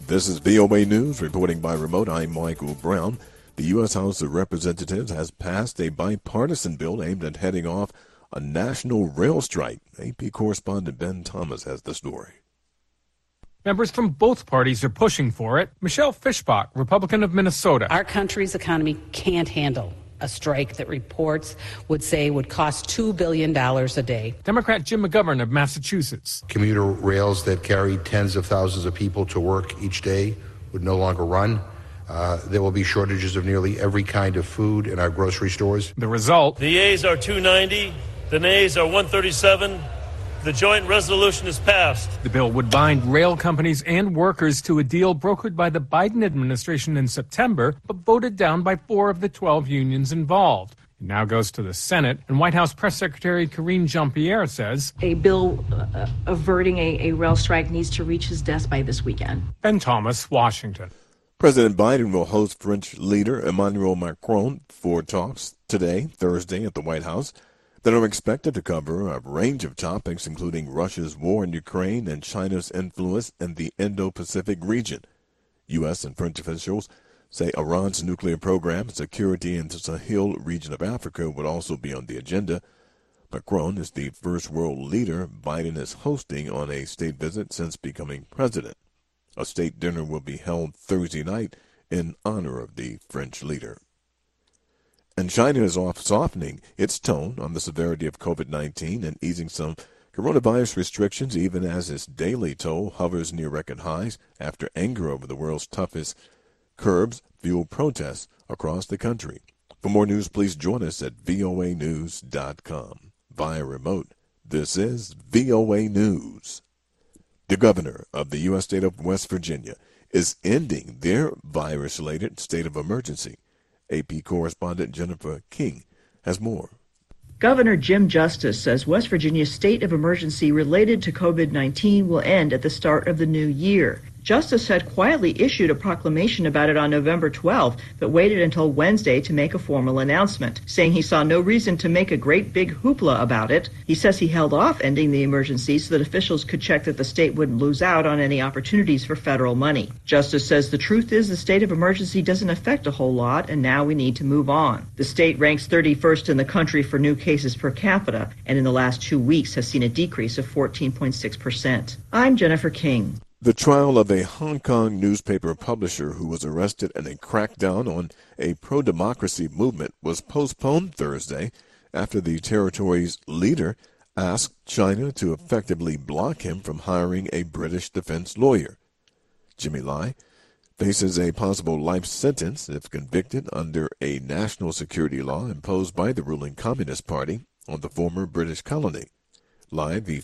This is VOA News, reporting by remote. I'm Michael Brown. The U.S. House of Representatives has passed a bipartisan bill aimed at heading off a national rail strike. AP correspondent Ben Thomas has the story. Members from both parties are pushing for it. Michelle Fischbach, Republican of Minnesota. Our country's economy can't handle a strike that reports would say would cost $2 billion a day. Democrat Jim McGovern of Massachusetts. Commuter rails that carry tens of thousands of people to work each day would no longer run. There will be shortages of nearly every kind of food in our grocery stores. The result? The yeas are 290, the nays are 137. The joint resolution is passed. The bill would bind rail companies and workers to a deal brokered by the Biden administration in September, but voted down by 4 of the 12 unions involved. It now goes to the Senate, and White House Press Secretary Karine Jean-Pierre says a bill averting a rail strike needs to reach his desk by this weekend. Ben Thomas, Washington. President Biden will host French leader Emmanuel Macron for talks today, Thursday, at the White House that are expected to cover a range of topics, including Russia's war in Ukraine and China's influence in the Indo-Pacific region. U.S. and French officials say Iran's nuclear program, security in the Sahel region of Africa would also be on the agenda. Macron is the first world leader Biden is hosting on a state visit since becoming president. A state dinner will be held Thursday night in honor of the French leader. And China is softening its tone on the severity of COVID-19 and easing some coronavirus restrictions, even as its daily toll hovers near record highs after anger over the world's toughest curbs fueled protests across the country. For more news, please join us at voanews.com. Via remote, this is VOA News. The governor of the U.S. state of West Virginia is ending their virus-related state of emergency. AP correspondent Jennifer King has more. Governor Jim Justice says West Virginia's state of emergency related to COVID-19 will end at the start of the new year. Justice had quietly issued a proclamation about it on November 12, but waited until Wednesday to make a formal announcement, saying he saw no reason to make a great big hoopla about it. He says he held off ending the emergency so that officials could check that the state wouldn't lose out on any opportunities for federal money. Justice says the truth is the state of emergency doesn't affect a whole lot, and now we need to move on. The state ranks 31st in the country for new cases per capita, and in the last 2 weeks has seen a decrease of 14.6%. I'm Jennifer King. The trial of a Hong Kong newspaper publisher who was arrested in a crackdown on a pro-democracy movement was postponed Thursday after the territory's leader asked China to effectively block him from hiring a British defense lawyer. Jimmy Lai faces a possible life sentence if convicted under a national security law imposed by the ruling Communist Party on the former British colony. Lai, the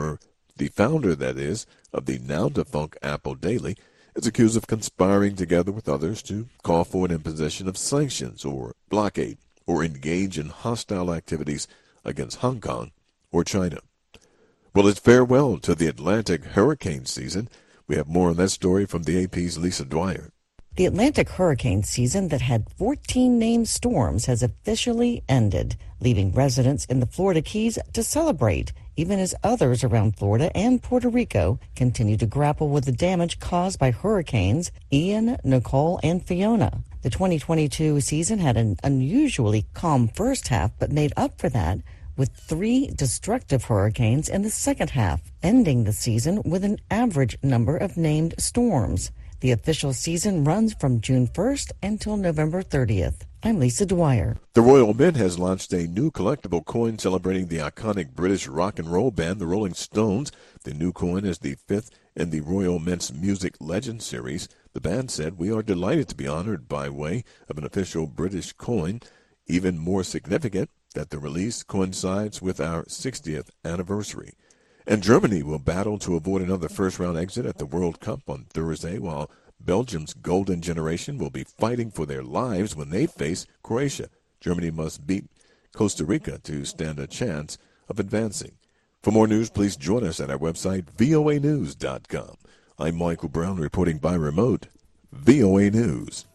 founder, that is, of the now-defunct Apple Daily, is accused of conspiring together with others to call for an imposition of sanctions or blockade or engage in hostile activities against Hong Kong or China. Well, it's farewell to the Atlantic hurricane season. We have more on that story from the AP's Lisa Dwyer. The Atlantic hurricane season that had 14 named storms has officially ended, leaving residents in the Florida Keys to celebrate, even as others around Florida and Puerto Rico continue to grapple with the damage caused by hurricanes Ian, Nicole, and Fiona. The 2022 season had an unusually calm first half, but made up for that with 3 destructive hurricanes in the second half, ending the season with an average number of named storms. The official season runs from June 1st until November 30th. I'm Lisa Dwyer. The Royal Mint has launched a new collectible coin celebrating the iconic British rock and roll band, the Rolling Stones. The new coin is the 5th in the Royal Mint's Music Legend series. The band said, "We are delighted to be honored by way of an official British coin. Even more significant that the release coincides with our 60th anniversary." And Germany will battle to avoid another first-round exit at the World Cup on Thursday, while Belgium's golden generation will be fighting for their lives when they face Croatia. Germany must beat Costa Rica to stand a chance of advancing. For more news, please join us at our website, voanews.com. I'm Michael Brown reporting by remote, VOA News.